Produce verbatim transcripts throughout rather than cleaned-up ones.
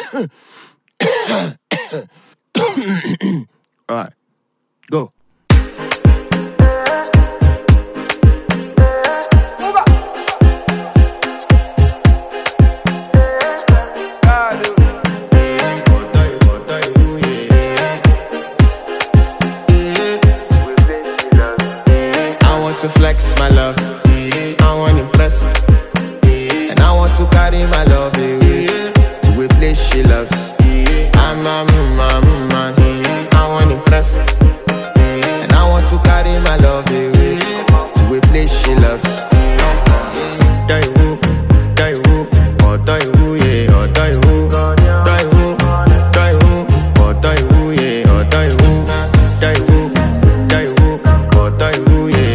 All right, go. To flex my love, I want to impress, and I want to carry my love away to a place she loves. I'm a man, man, I want to impress, and I want to carry my love away to a place she loves. Die woo, die woo, oh die woo, yeah, oh die woo, die woo, die woo, oh die woo, yeah, oh die woo, die woo, die woo, oh die woo, yeah.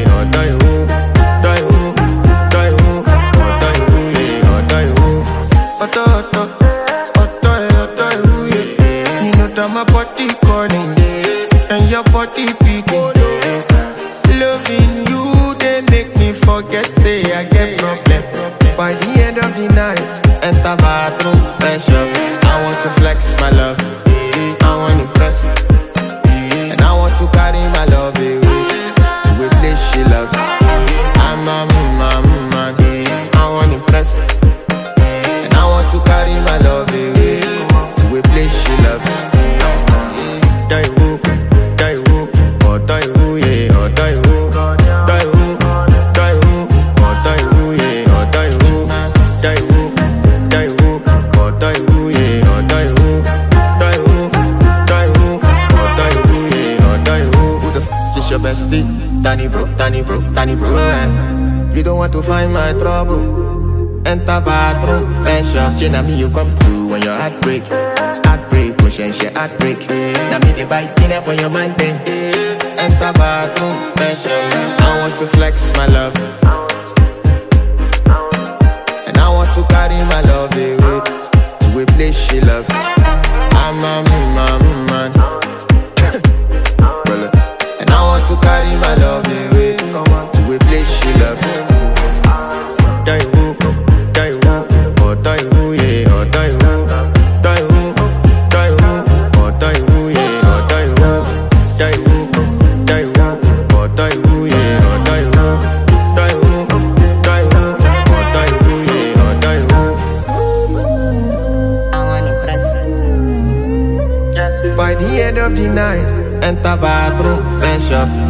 My body calling, and your body beating. Loving you, they make me forget, say I get problem. By the end of the night, enter bathroom, fresh up. I want to flex my love, I want to impress, and I want to carry my love away to a place she loves. I'm a man, man, I want to impress, and I want to carry my love away to a place she loves. Die woo, die woo, oh die woo, yeah, oh die woo, die woo, die woo, oh die woo, yeah, oh die woo, die woo, die woo, oh die woo, yeah, oh die woo, die woo, die woo, oh die woo, yeah, oh die woo. Who the f is your bestie? Danny bro, Danny bro, Danny bro. Eh? You don't want to find my trouble. Enter bathroom, fresh up. She na me you come through when your heart break. Heartbreak, pushing she heartbreak. Now me the bite dinner for your man then. Enter bathroom, fresh up. I want to flex my love, and I want to carry my love away to a place she loves. I'm a man, man, and I want to carry my love away to a place she loves. Die woo, die woo, oh die woo, yeah, oh die woo, die woo, die woo, oh die woo, yeah, oh die woo, die woo, die woo, oh die woo, yeah, oh die woo, die woo, die woo, oh die woo, yeah, oh die woo. I want to impress. Yes. By the end of the night, enter bathroom, fresh up.